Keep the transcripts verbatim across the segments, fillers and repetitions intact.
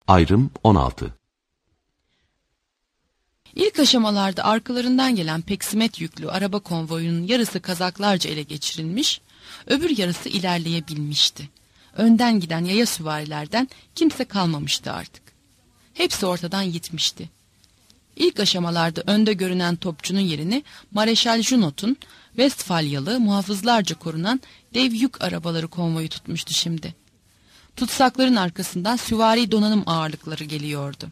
Ayrım on altı. İlk aşamalarda arkalarından gelen peksimet yüklü araba konvoyunun yarısı kazaklarca ele geçirilmiş, öbür yarısı ilerleyebilmişti. Önden giden yaya süvarilerden kimse kalmamıştı artık. Hepsi ortadan gitmişti. İlk aşamalarda önde görünen topçunun yerini Mareşal Junot'un Westfalyalı muhafızlarca korunan dev yük arabaları konvoyu tutmuştu şimdi. Tutsakların arkasından süvari donanım ağırlıkları geliyordu.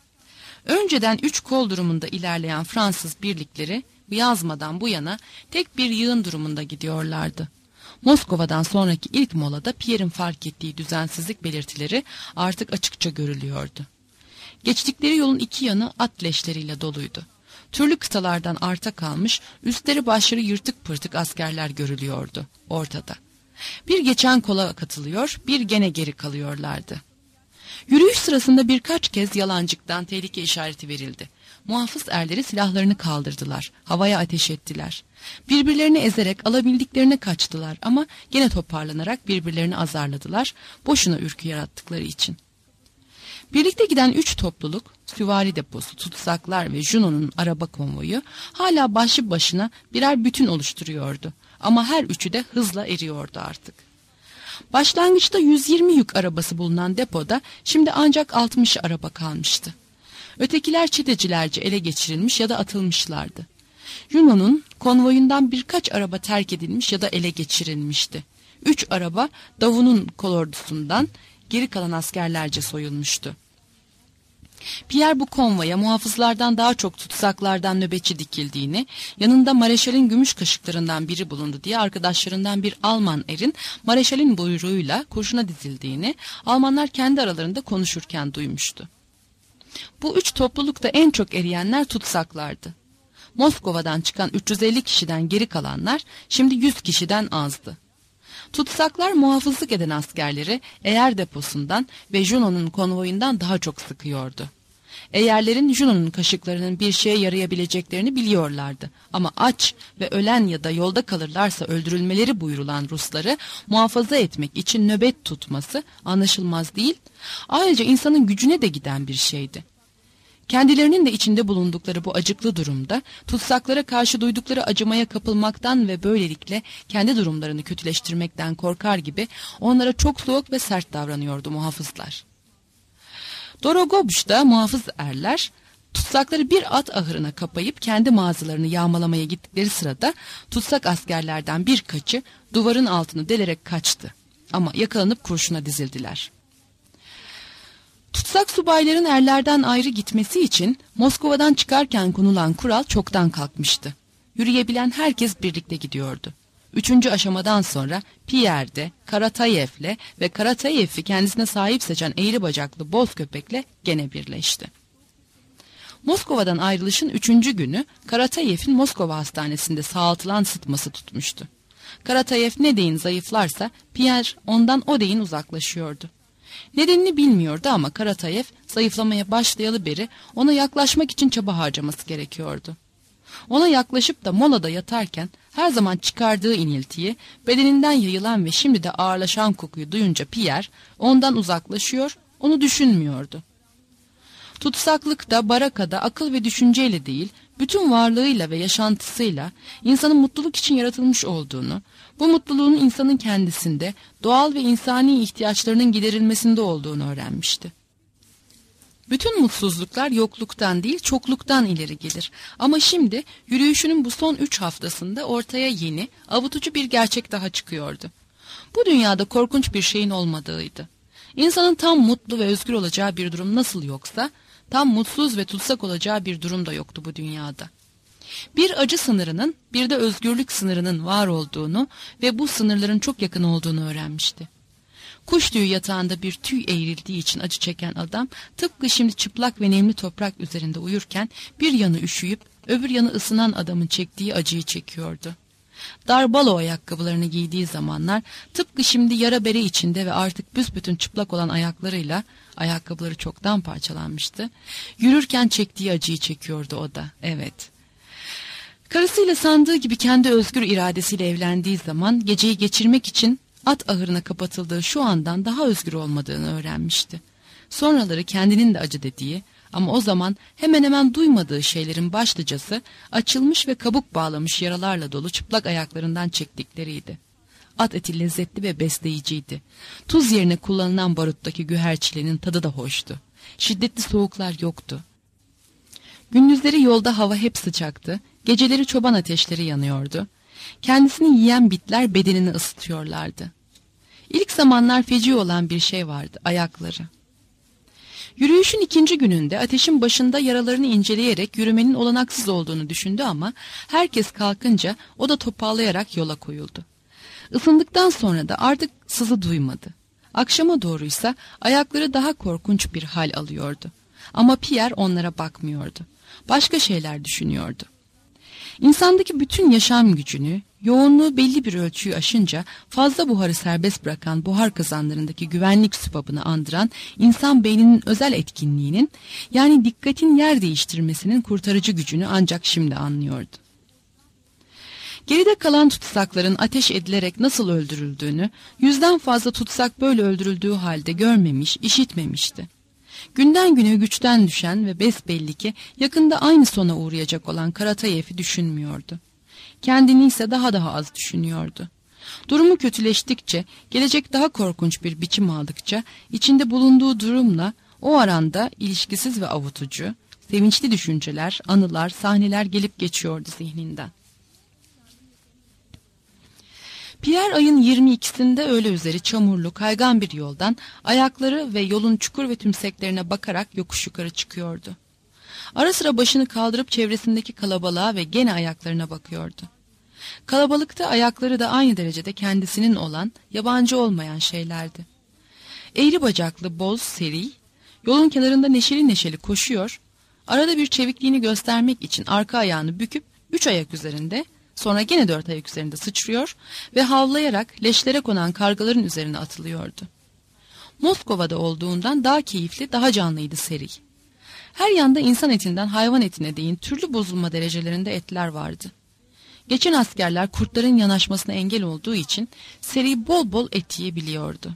Önceden üç kol durumunda ilerleyen Fransız birlikleri yazmadan bu yana tek bir yığın durumunda gidiyorlardı. Moskova'dan sonraki ilk molada Pierre'in fark ettiği düzensizlik belirtileri artık açıkça görülüyordu. Geçtikleri yolun iki yanı at leşleriyle doluydu. Türlü kıtalardan arta kalmış, üstleri başları yırtık pırtık askerler görülüyordu ortada. Bir geçen kola katılıyor, bir gene geri kalıyorlardı. Yürüyüş sırasında birkaç kez yalancıktan tehlike işareti verildi. Muhafız erleri silahlarını kaldırdılar, havaya ateş ettiler. Birbirlerini ezerek alabildiklerine kaçtılar ama gene toparlanarak birbirlerini azarladılar, boşuna ürkü yarattıkları için. Birlikte giden üç topluluk, süvari deposu, tutsaklar ve Junot'un araba konvoyu hala başlı başına birer bütün oluşturuyordu. Ama her üçü de hızla eriyordu artık. Başlangıçta yüz yirmi yük arabası bulunan depoda şimdi ancak altmış araba kalmıştı. Ötekiler çetecilerce ele geçirilmiş ya da atılmışlardı. Junot'un konvoyundan birkaç araba terk edilmiş ya da ele geçirilmişti. Üç araba Davun'un kolordusundan, geri kalan askerlerce soyulmuştu. Pierre bu konvoya muhafızlardan daha çok tutsaklardan nöbetçi dikildiğini, yanında Mareşal'in gümüş kaşıklarından biri bulundu diye arkadaşlarından bir Alman erin Mareşal'in buyruğuyla kurşuna dizildiğini Almanlar kendi aralarında konuşurken duymuştu. Bu üç toplulukta en çok eriyenler tutsaklardı. Moskova'dan çıkan üç yüz elli kişiden geri kalanlar şimdi yüz kişiden azdı. Tutsaklar muhafızlık eden askerleri eğer deposundan ve Junot'un konvoyundan daha çok sıkıyordu. Eğerlerin Junot'un kaşıklarının bir şeye yarayabileceklerini biliyorlardı. Ama aç ve ölen ya da yolda kalırlarsa öldürülmeleri buyurulan Rusları muhafaza etmek için nöbet tutması anlaşılmaz değil, ayrıca insanın gücüne de giden bir şeydi. Kendilerinin de içinde bulundukları bu acıklı durumda tutsaklara karşı duydukları acımaya kapılmaktan ve böylelikle kendi durumlarını kötüleştirmekten korkar gibi onlara çok soğuk ve sert davranıyordu muhafızlar. Dorogobuş'ta muhafız erler tutsakları bir at ahırına kapayıp kendi mağazalarını yağmalamaya gittikleri sırada tutsak askerlerden birkaçı duvarın altını delerek kaçtı ama yakalanıp kurşuna dizildiler. Tutsak subayların erlerden ayrı gitmesi için Moskova'dan çıkarken konulan kural çoktan kalkmıştı. Yürüyebilen herkes birlikte gidiyordu. Üçüncü aşamadan sonra Pierre de Karatayev'le ve Karatayev'i kendisine sahip seçen eğri bacaklı boz köpekle gene birleşti. Moskova'dan ayrılışın üçüncü günü Karatayev'in Moskova hastanesinde sağaltılan sıtması tutmuştu. Karatayev ne deyin zayıflarsa Pierre ondan o deyin uzaklaşıyordu. Nedenini bilmiyordu ama Karatayev zayıflamaya başlayalı beri ona yaklaşmak için çaba harcaması gerekiyordu. Ona yaklaşıp da molada yatarken her zaman çıkardığı iniltiyi, bedeninden yayılan ve şimdi de ağırlaşan kokuyu duyunca Pierre ondan uzaklaşıyor, onu düşünmüyordu. Tutsaklıkta, barakada akıl ve düşünceyle değil, bütün varlığıyla ve yaşantısıyla insanın mutluluk için yaratılmış olduğunu, bu mutluluğun insanın kendisinde, doğal ve insani ihtiyaçlarının giderilmesinde olduğunu öğrenmişti. Bütün mutsuzluklar yokluktan değil, çokluktan ileri gelir. Ama şimdi yürüyüşünün bu son üç haftasında ortaya yeni, avutucu bir gerçek daha çıkıyordu. Bu dünyada korkunç bir şeyin olmadığıydı. İnsanın tam mutlu ve özgür olacağı bir durum nasıl yoksa, tam mutsuz ve tutsak olacağı bir durum da yoktu bu dünyada. Bir acı sınırının, bir de özgürlük sınırının var olduğunu ve bu sınırların çok yakın olduğunu öğrenmişti. Kuş tüyü yatağında bir tüy eğrildiği için acı çeken adam, tıpkı şimdi çıplak ve nemli toprak üzerinde uyurken bir yanı üşüyüp öbür yanı ısınan adamın çektiği acıyı çekiyordu. Dar balo ayakkabılarını giydiği zamanlar, tıpkı şimdi yara bere içinde ve artık büsbütün çıplak olan ayaklarıyla, ayakkabıları çoktan parçalanmıştı, yürürken çektiği acıyı çekiyordu o da, evet. Karısıyla sandığı gibi kendi özgür iradesiyle evlendiği zaman geceyi geçirmek için at ahırına kapatıldığı şu andan daha özgür olmadığını öğrenmişti. Sonraları kendinin de acı dediği ama o zaman hemen hemen duymadığı şeylerin başlıcası açılmış ve kabuk bağlamış yaralarla dolu çıplak ayaklarından çektikleriydi. At eti lezzetli ve besleyiciydi. Tuz yerine kullanılan baruttaki güherçilenin tadı da hoştu. Şiddetli soğuklar yoktu. Gündüzleri yolda hava hep sıcaktı, geceleri çoban ateşleri yanıyordu. Kendisini yiyen bitler bedenini ısıtıyorlardı. İlk zamanlar feci olan bir şey vardı, ayakları. Yürüyüşün ikinci gününde ateşin başında yaralarını inceleyerek yürümenin olanaksız olduğunu düşündü ama herkes kalkınca o da topallayarak yola koyuldu. Isındıktan sonra da artık sızı duymadı. Akşama doğruysa ayakları daha korkunç bir hal alıyordu. Ama Pierre onlara bakmıyordu. Başka şeyler düşünüyordu. İnsandaki bütün yaşam gücünü, yoğunluğu belli bir ölçüyü aşınca fazla buharı serbest bırakan buhar kazanlarındaki güvenlik sübabını andıran insan beyninin özel etkinliğinin, yani dikkatin yer değiştirmesinin kurtarıcı gücünü ancak şimdi anlıyordu. Geride kalan tutsakların ateş edilerek nasıl öldürüldüğünü, yüzden fazla tutsak böyle öldürüldüğü halde görmemiş, işitmemişti. Günden güne güçten düşen ve besbelli ki yakında aynı sona uğrayacak olan Karatayev'i düşünmüyordu. Kendini ise daha daha az düşünüyordu. Durumu kötüleştikçe, gelecek daha korkunç bir biçim aldıkça, içinde bulunduğu durumla o aranda ilişkisiz ve avutucu, sevinçli düşünceler, anılar, sahneler gelip geçiyordu zihninden. Pierre ayın yirmi ikisinde öğle üzeri çamurlu, kaygan bir yoldan ayakları ve yolun çukur ve tümseklerine bakarak yokuş yukarı çıkıyordu. Ara sıra başını kaldırıp çevresindeki kalabalığa ve gene ayaklarına bakıyordu. Kalabalıkta ayakları da aynı derecede kendisinin olan, yabancı olmayan şeylerdi. Eğri bacaklı, boz, seri, yolun kenarında neşeli neşeli koşuyor, arada bir çevikliğini göstermek için arka ayağını büküp üç ayak üzerinde, sonra gene dört ayak üzerinde sıçrıyor ve havlayarak leşlere konan kargaların üzerine atılıyordu. Moskova'da olduğundan daha keyifli, daha canlıydı seri. Her yanda insan etinden hayvan etine değin türlü bozulma derecelerinde etler vardı. Geçen askerler kurtların yanaşmasına engel olduğu için seri bol bol et yiyebiliyordu.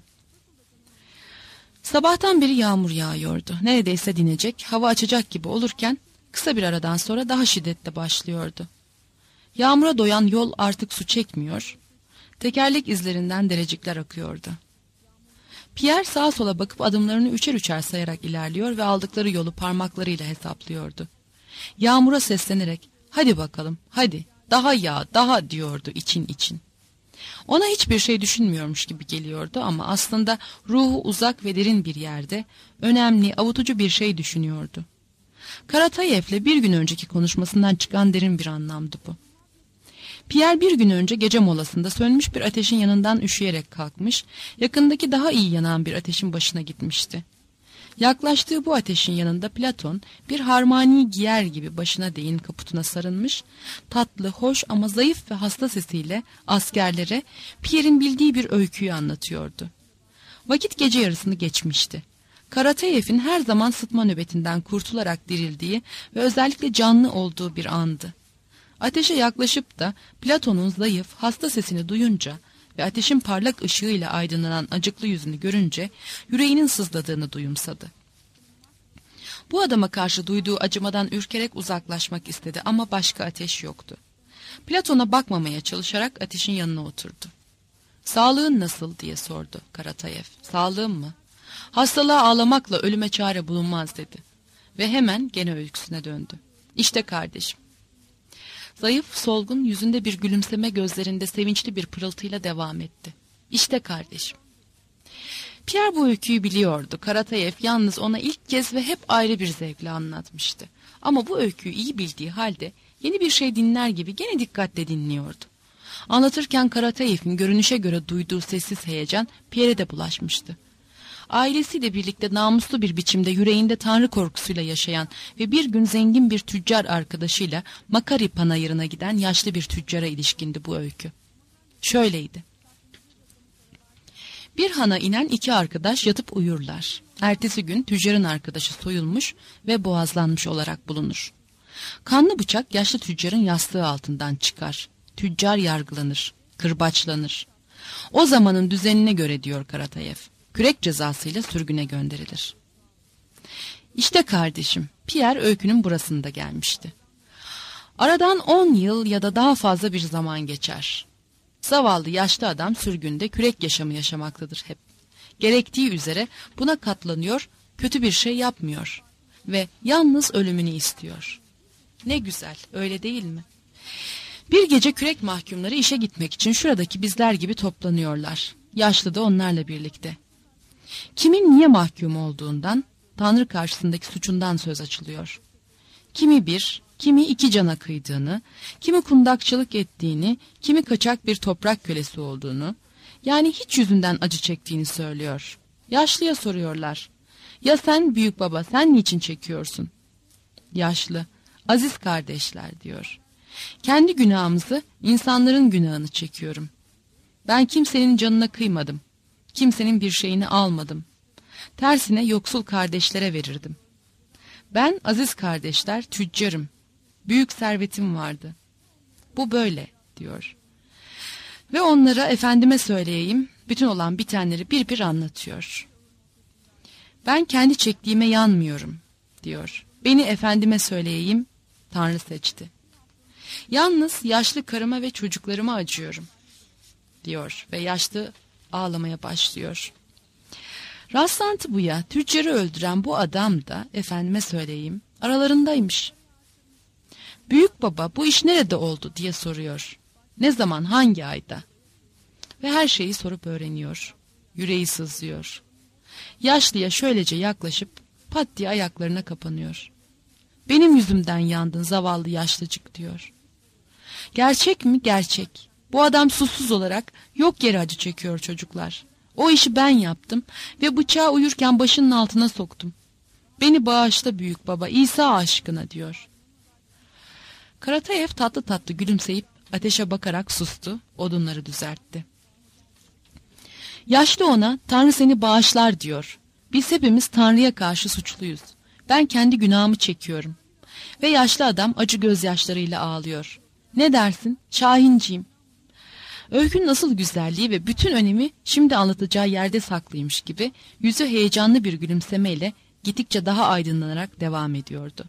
Sabahtan beri yağmur yağıyordu. Neredeyse dinecek, hava açacak gibi olurken kısa bir aradan sonra daha şiddetle başlıyordu. Yağmura doyan yol artık su çekmiyor, tekerlek izlerinden derecikler akıyordu. Pierre sağa sola bakıp adımlarını üçer üçer sayarak ilerliyor ve aldıkları yolu parmaklarıyla hesaplıyordu. Yağmura seslenerek, "Hadi bakalım, hadi, daha yağ, daha," diyordu için için. Ona hiçbir şey düşünmüyormuş gibi geliyordu ama aslında ruhu uzak ve derin bir yerde, önemli, avutucu bir şey düşünüyordu. Karatayev'le bir gün önceki konuşmasından çıkan derin bir anlamdı bu. Pierre bir gün önce gece molasında sönmüş bir ateşin yanından üşüyerek kalkmış, yakındaki daha iyi yanan bir ateşin başına gitmişti. Yaklaştığı bu ateşin yanında Platon bir harmani giyer gibi başına değin kaputuna sarılmış, tatlı, hoş ama zayıf ve hasta sesiyle askerlere Pierre'in bildiği bir öyküyü anlatıyordu. Vakit gece yarısını geçmişti. Karatayev'in her zaman sıtma nöbetinden kurtularak dirildiği ve özellikle canlı olduğu bir andı. Ateşe yaklaşıp da Platon'un zayıf, hasta sesini duyunca ve ateşin parlak ışığıyla aydınlanan acıklı yüzünü görünce yüreğinin sızladığını duyumsadı. Bu adama karşı duyduğu acımadan ürkerek uzaklaşmak istedi ama başka ateş yoktu. Platon'a bakmamaya çalışarak ateşin yanına oturdu. "Sağlığın nasıl?" diye sordu Karatayev. "Sağlığım mı? Hastalığa ağlamakla ölüme çare bulunmaz," dedi. Ve hemen gene öyküsüne döndü. "İşte kardeşim." Zayıf, solgun, yüzünde bir gülümseme, gözlerinde sevinçli bir pırıltıyla devam etti. "İşte kardeşim." Pierre bu öyküyü biliyordu. Karatayev yalnız ona ilk kez ve hep ayrı bir zevkle anlatmıştı. Ama bu öyküyü iyi bildiği halde yeni bir şey dinler gibi gene dikkatle dinliyordu. Anlatırken Karatayev'in görünüşe göre duyduğu sessiz heyecan Pierre'e de bulaşmıştı. Ailesiyle birlikte namuslu bir biçimde yüreğinde tanrı korkusuyla yaşayan ve bir gün zengin bir tüccar arkadaşıyla Makari panayırına giden yaşlı bir tüccara ilişkindi bu öykü. Şöyleydi. Bir hana inen iki arkadaş yatıp uyurlar. Ertesi gün tüccarın arkadaşı soyulmuş ve boğazlanmış olarak bulunur. Kanlı bıçak yaşlı tüccarın yastığı altından çıkar. Tüccar yargılanır, kırbaçlanır. O zamanın düzenine göre diyor Karatayev, kürek cezasıyla sürgüne gönderilir. İşte kardeşim, Pierre öykünün burasında gelmişti. Aradan on yıl ya da daha fazla bir zaman geçer. Zavallı yaşlı adam sürgünde kürek yaşamı yaşamaktadır hep. Gerektiği üzere buna katlanıyor, kötü bir şey yapmıyor ve yalnız ölümünü istiyor. Ne güzel, öyle değil mi? Bir gece kürek mahkumları işe gitmek için şuradaki bizler gibi toplanıyorlar. Yaşlı da onlarla birlikte. Kimin niye mahkum olduğundan, Tanrı karşısındaki suçundan söz açılıyor. Kimi bir, kimi iki cana kıydığını, kimi kundakçılık ettiğini, kimi kaçak bir toprak kölesi olduğunu, yani hiç yüzünden acı çektiğini söylüyor. Yaşlıya soruyorlar. Ya sen büyük baba, sen niçin çekiyorsun? Yaşlı, aziz kardeşler diyor. Kendi günahımızı, insanların günahını çekiyorum. Ben kimsenin canına kıymadım. Kimsenin bir şeyini almadım. Tersine yoksul kardeşlere verirdim. Ben aziz kardeşler tüccarım. Büyük servetim vardı. Bu böyle diyor. Ve onlara efendime söyleyeyim, bütün olan bitenleri bir bir anlatıyor. Ben kendi çektiğime yanmıyorum diyor. Beni efendime söyleyeyim, Tanrı seçti. Yalnız yaşlı karıma ve çocuklarıma acıyorum diyor ve yaşlı ağlamaya başlıyor. Rastlantı bu ya, tüccarı öldüren bu adam da efendime söyleyeyim aralarındaymış. Büyük baba bu iş nerede oldu diye soruyor. Ne zaman, hangi ayda? Ve her şeyi sorup öğreniyor. Yüreği sızlıyor. Yaşlıya şöylece yaklaşıp pat diye ayaklarına kapanıyor. Benim yüzümden yandın zavallı yaşlıcık diyor. Gerçek mi? Gerçek. Bu adam susuz olarak yok yere acı çekiyor çocuklar. O işi ben yaptım ve bıçağı uyurken başının altına soktum. Beni bağışla büyük baba, İsa aşkına diyor. Karatayev tatlı tatlı gülümseyip ateşe bakarak sustu, odunları düzeltti. Yaşlı ona, Tanrı seni bağışlar diyor. Biz hepimiz Tanrı'ya karşı suçluyuz. Ben kendi günahımı çekiyorum. Ve yaşlı adam acı gözyaşlarıyla ağlıyor. Ne dersin? Şahinciğim. Öykünün asıl güzelliği ve bütün önemi şimdi anlatacağı yerde saklıymış gibi yüzü heyecanlı bir gülümsemeyle gittikçe daha aydınlanarak devam ediyordu.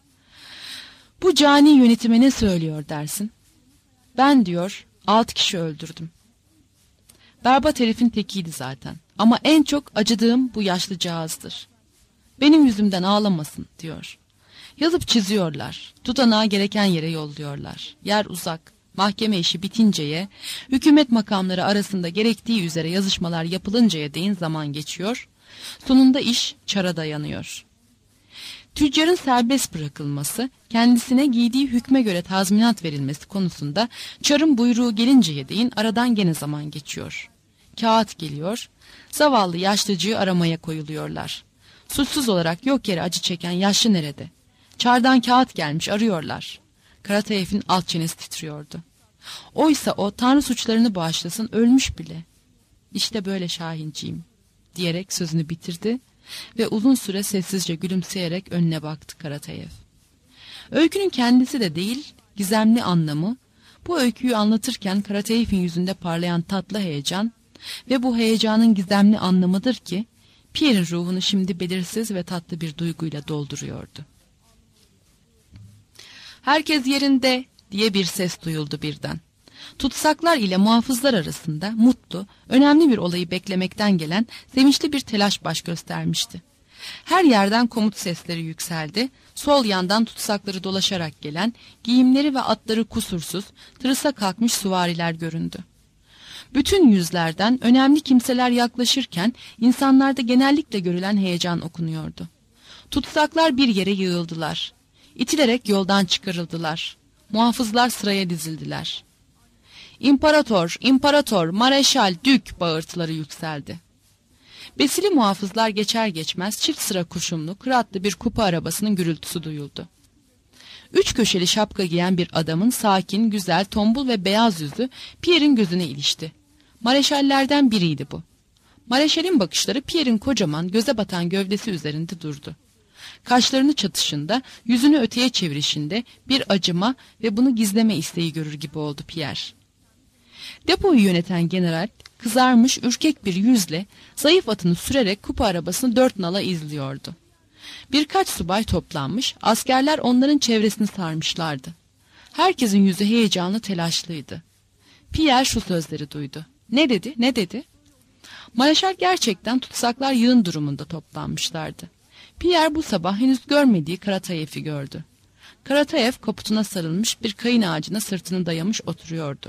Bu cani yönetime ne söylüyor dersin? Ben diyor altı kişi öldürdüm. Berbat herifin tekiydi zaten ama en çok acıdığım bu yaşlıcağızdır. Benim yüzümden ağlamasın diyor. Yazıp çiziyorlar, tutanağı gereken yere yolluyorlar. Yer uzak, mahkeme işi bitinceye, hükümet makamları arasında gerektiği üzere yazışmalar yapılıncaya değin zaman geçiyor, sonunda iş çara dayanıyor. Tüccarın serbest bırakılması, kendisine giydiği hükme göre tazminat verilmesi konusunda çarın buyruğu gelinceye değin aradan gene zaman geçiyor. Kağıt geliyor, zavallı yaşlıcığı aramaya koyuluyorlar. Suçsuz olarak yok yere acı çeken yaşlı nerede? Çardan kağıt gelmiş, arıyorlar. Karatayev'in alt çenesi titriyordu. Oysa o Tanrı suçlarını bağışlasın ölmüş bile. İşte böyle Şahinciğim diyerek sözünü bitirdi ve uzun süre sessizce gülümseyerek önüne baktı Karatayev. Öykünün kendisi de değil, gizemli anlamı, bu öyküyü anlatırken Karatayev'in yüzünde parlayan tatlı heyecan ve bu heyecanın gizemli anlamıdır ki Pierre'in ruhunu şimdi belirsiz ve tatlı bir duyguyla dolduruyordu. Herkes yerinde diye bir ses duyuldu birden. Tutsaklar ile muhafızlar arasında mutlu, önemli bir olayı beklemekten gelen sevinçli bir telaş baş göstermişti. Her yerden komut sesleri yükseldi, sol yandan tutsakları dolaşarak gelen, giyimleri ve atları kusursuz, tırısa kalkmış süvariler göründü. Bütün yüzlerden önemli kimseler yaklaşırken insanlarda genellikle görülen heyecan okunuyordu. Tutsaklar bir yere yığıldılar. İtilerek yoldan çıkarıldılar. Muhafızlar sıraya dizildiler. İmparator, imparator, mareşal, dük bağırtıları yükseldi. Besili muhafızlar geçer geçmez çift sıra kuşumlu, kıratlı bir kupa arabasının gürültüsü duyuldu. Üç köşeli şapka giyen bir adamın sakin, güzel, tombul ve beyaz yüzü Pierre'in gözüne ilişti. Mareşallerden biriydi bu. Mareşalin bakışları Pierre'in kocaman, göze batan gövdesi üzerinde durdu. Kaşlarını çatışında, yüzünü öteye çevirişinde bir acıma ve bunu gizleme isteği görür gibi oldu Pierre. Depoyu yöneten general, kızarmış, ürkek bir yüzle, zayıf atını sürerek kupa arabasını dört nala izliyordu. Birkaç subay toplanmış, askerler onların çevresini sarmışlardı. Herkesin yüzü heyecanlı, telaşlıydı. Pierre şu sözleri duydu. Ne dedi, ne dedi? Mareşal gerçekten tutsaklar yığın durumunda toplanmışlardı. Pierre bu sabah henüz görmediği Karatayev'i gördü. Karatayev kaputuna sarılmış bir kayın ağacına sırtını dayamış oturuyordu.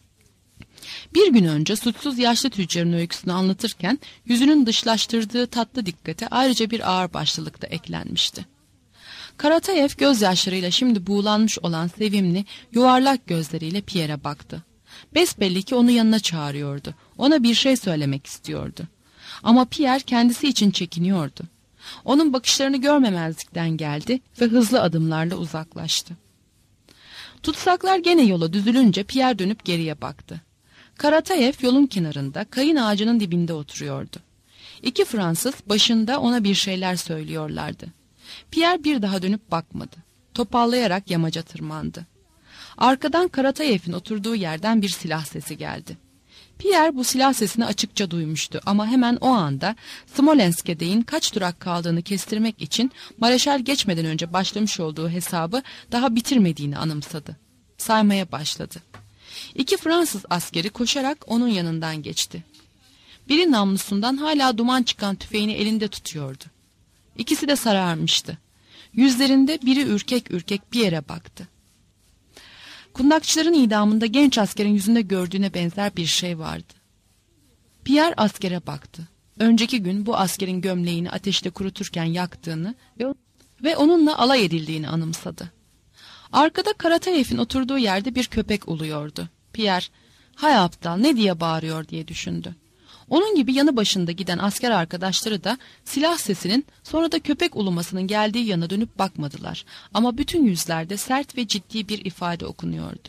Bir gün önce suçsuz yaşlı tüccarın öyküsünü anlatırken yüzünün dışlaştırdığı tatlı dikkate ayrıca bir ağırbaşlılık da eklenmişti. Karatayev gözyaşlarıyla şimdi buğulanmış olan sevimli, yuvarlak gözleriyle Pierre'e baktı. Besbelli ki onu yanına çağırıyordu. Ona bir şey söylemek istiyordu. Ama Pierre kendisi için çekiniyordu. Onun bakışlarını görmemezlikten geldi ve hızlı adımlarla uzaklaştı. Tutsaklar gene yola düzülünce Pierre dönüp geriye baktı. Karatayev yolun kenarında kayın ağacının dibinde oturuyordu. İki Fransız başında ona bir şeyler söylüyorlardı. Pierre bir daha dönüp bakmadı. Topallayarak yamaca tırmandı. Arkadan Karatayev'in oturduğu yerden bir silah sesi geldi. Pierre bu silah sesini açıkça duymuştu ama hemen o anda Smolensk'e değin kaç durak kaldığını kestirmek için Mareşal geçmeden önce başlamış olduğu hesabı daha bitirmediğini anımsadı. Saymaya başladı. İki Fransız askeri koşarak onun yanından geçti. Biri namlusundan hala duman çıkan tüfeğini elinde tutuyordu. İkisi de sararmıştı. Yüzlerinde biri ürkek ürkek bir yere baktı. Kundakçıların idamında genç askerin yüzünde gördüğüne benzer bir şey vardı. Pierre askere baktı. Önceki gün bu askerin gömleğini ateşte kuruturken yaktığını ve, ve onunla alay edildiğini anımsadı. Arkada Karatayev'in oturduğu yerde bir köpek uluyordu. Pierre, "Hay aptal, ne diye bağırıyor?" diye düşündü. Onun gibi yanı başında giden asker arkadaşları da silah sesinin sonra da köpek ulumasının geldiği yana dönüp bakmadılar. Ama bütün yüzlerde sert ve ciddi bir ifade okunuyordu.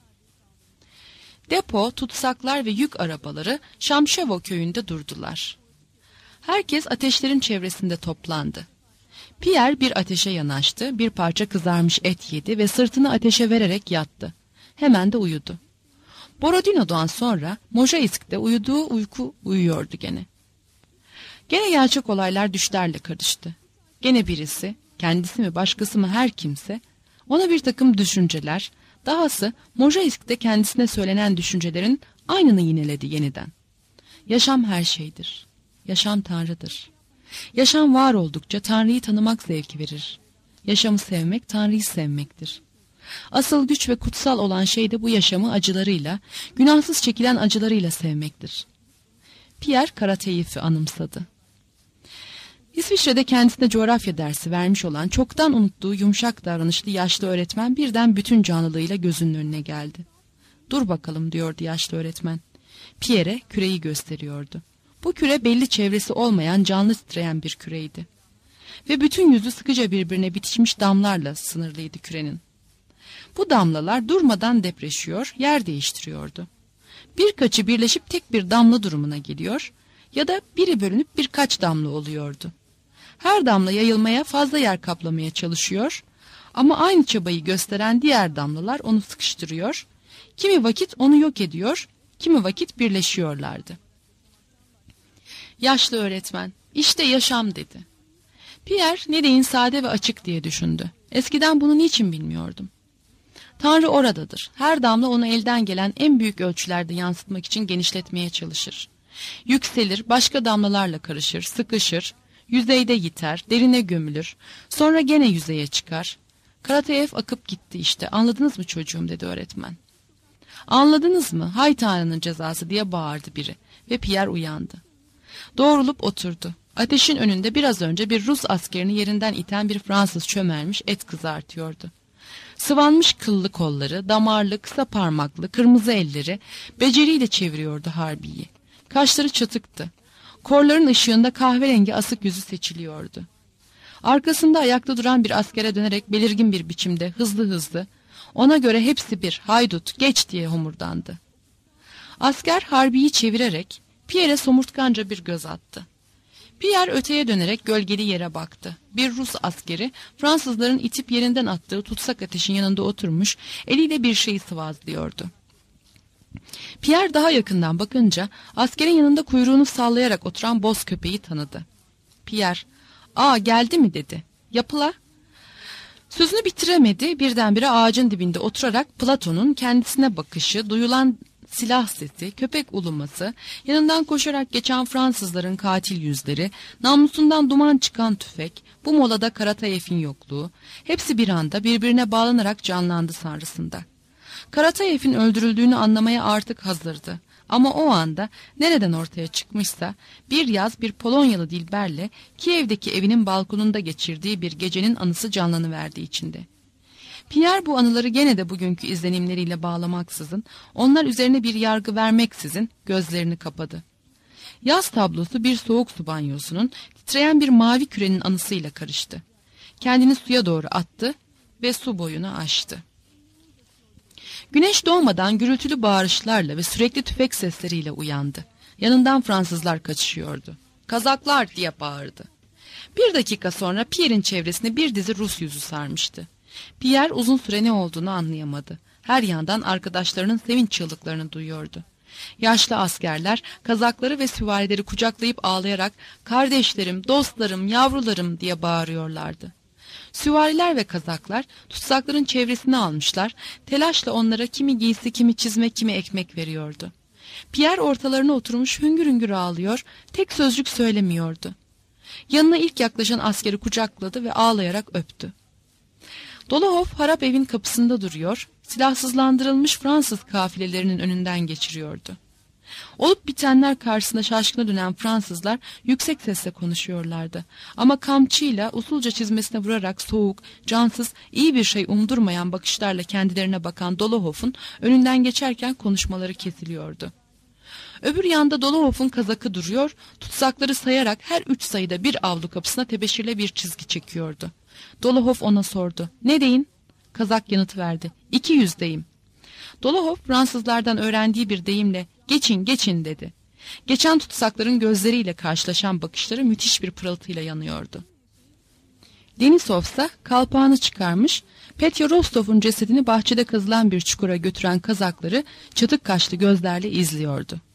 Depo, tutsaklar ve yük arabaları Şamşevo köyünde durdular. Herkes ateşlerin çevresinde toplandı. Pierre bir ateşe yanaştı, bir parça kızarmış et yedi ve sırtını ateşe vererek yattı. Hemen de uyudu. Borodino'dan sonra Mojaisk'te uyuduğu uyku uyuyordu gene. Gene gerçek olaylar düşlerle karıştı. Gene birisi, kendisi mi başkası mı her kimse, ona bir takım düşünceler, dahası Mojaisk'te kendisine söylenen düşüncelerin aynını yineledi yeniden. Yaşam her şeydir. Yaşam Tanrı'dır. Yaşam var oldukça Tanrı'yı tanımak zevki verir. Yaşamı sevmek Tanrı'yı sevmektir. Asıl güç ve kutsal olan şey de bu yaşamı acılarıyla, günahsız çekilen acılarıyla sevmektir. Pierre Karatayev'i anımsadı. İsviçre'de kendisine coğrafya dersi vermiş olan çoktan unuttuğu yumuşak davranışlı yaşlı öğretmen birden bütün canlılığıyla gözünün önüne geldi. "Dur bakalım," diyordu yaşlı öğretmen. Pierre'e küreyi gösteriyordu. Bu küre belli çevresi olmayan canlı titreyen bir küreydi. Ve bütün yüzü sıkıca birbirine bitişmiş damlarla sınırlıydı kürenin. Bu damlalar durmadan depreşiyor, yer değiştiriyordu. Birkaçı birleşip tek bir damla durumuna geliyor ya da biri bölünüp birkaç damla oluyordu. Her damla yayılmaya, fazla yer kaplamaya çalışıyor ama aynı çabayı gösteren diğer damlalar onu sıkıştırıyor, kimi vakit onu yok ediyor, kimi vakit birleşiyorlardı. Yaşlı öğretmen, "İşte yaşam," dedi. Pierre ne deyin sade ve açık diye düşündü. Eskiden bunu niçin bilmiyordum? Tanrı oradadır. Her damla onu elden gelen en büyük ölçülerde yansıtmak için genişletmeye çalışır. Yükselir, başka damlalarla karışır, sıkışır, yüzeyde yiter, derine gömülür, sonra gene yüzeye çıkar. Karatayev akıp gitti işte, anladınız mı çocuğum, dedi öğretmen. Anladınız mı? Hay Tanrı'nın cezası, diye bağırdı biri ve Pierre uyandı. Doğrulup oturdu. Ateşin önünde biraz önce bir Rus askerini yerinden iten bir Fransız çömelmiş et kızartıyordu. Sıvanmış kıllı kolları, damarlı, kısa parmaklı, kırmızı elleri beceriyle çeviriyordu harbiyi. Kaşları çatıktı. Korların ışığında kahverengi asık yüzü seçiliyordu. Arkasında ayakta duran bir askere dönerek belirgin bir biçimde hızlı hızlı, ona göre hepsi bir, haydut, geç diye homurdandı. Asker harbiyi çevirerek Pierre'e somurtkanca bir göz attı. Pierre öteye dönerek gölgeli yere baktı. Bir Rus askeri Fransızların itip yerinden attığı tutsak ateşin yanında oturmuş, eliyle bir şeyi sıvazlıyordu. Pierre daha yakından bakınca askerin yanında kuyruğunu sallayarak oturan boz köpeği tanıdı. Pierre, ''Aa, geldi mi?'' dedi. ''Yapıla.'' Sözünü bitiremedi, birdenbire ağacın dibinde oturarak Platon'un kendisine bakışı, duyulan silah sesi, köpek uluması, yanından koşarak geçen Fransızların katil yüzleri, namlusundan duman çıkan tüfek, bu molada Karatayev'in yokluğu, hepsi bir anda birbirine bağlanarak canlandı sanrısında. Karatayev'in öldürüldüğünü anlamaya artık hazırdı. Ama o anda nereden ortaya çıkmışsa bir yaz bir Polonyalı Dilber'le Kiev'deki evinin balkonunda geçirdiği bir gecenin anısı canlanıverdi içinde. Pierre bu anıları gene de bugünkü izlenimleriyle bağlamaksızın, onlar üzerine bir yargı vermeksizin gözlerini kapadı. Yaz tablosu bir soğuk su banyosunun titreyen bir mavi kürenin anısıyla karıştı. Kendini suya doğru attı ve su boyunu aştı. Güneş doğmadan gürültülü bağırışlarla ve sürekli tüfek sesleriyle uyandı. Yanından Fransızlar kaçışıyordu. ''Kazaklar!'' diye bağırdı. Bir dakika sonra Pierre'in çevresine bir dizi Rus yüzü sarmıştı. Pierre uzun süre ne olduğunu anlayamadı. Her yandan arkadaşlarının sevinç çığlıklarını duyuyordu. Yaşlı askerler Kazakları ve süvarileri kucaklayıp ağlayarak ''Kardeşlerim, dostlarım, yavrularım!'' diye bağırıyorlardı. Süvariler ve Kazaklar tutsakların çevresine almışlar, telaşla onlara kimi giysi, kimi çizme, kimi ekmek veriyordu. Pierre ortalarına oturmuş hüngür hüngür ağlıyor, tek sözcük söylemiyordu. Yanına ilk yaklaşan askeri kucakladı ve ağlayarak öptü. Dolohov harap evin kapısında duruyor, silahsızlandırılmış Fransız kafilelerinin önünden geçiriyordu. Olup bitenler karşısında şaşkına dönen Fransızlar yüksek sesle konuşuyorlardı. Ama kamçıyla usulca çizmesine vurarak soğuk, cansız, iyi bir şey umdurmayan bakışlarla kendilerine bakan Dolohov'un önünden geçerken konuşmaları kesiliyordu. Öbür yanda Dolohov'un kazakı duruyor, tutsakları sayarak her üç sayıda bir avlu kapısına tebeşirle bir çizgi çekiyordu. Dolohov ona sordu. ''Ne deyin?'' Kazak yanıt verdi. ''İki yüzdeyim.'' Dolohov Fransızlardan öğrendiği bir deyimle ''Geçin, geçin'' dedi. Geçen tutsakların gözleriyle karşılaşan bakışları müthiş bir pırıltıyla yanıyordu. Denisov ise kalpağını çıkarmış, Petya Rostov'un cesedini bahçede kazılan bir çukura götüren Kazakları çatık kaşlı gözlerle izliyordu.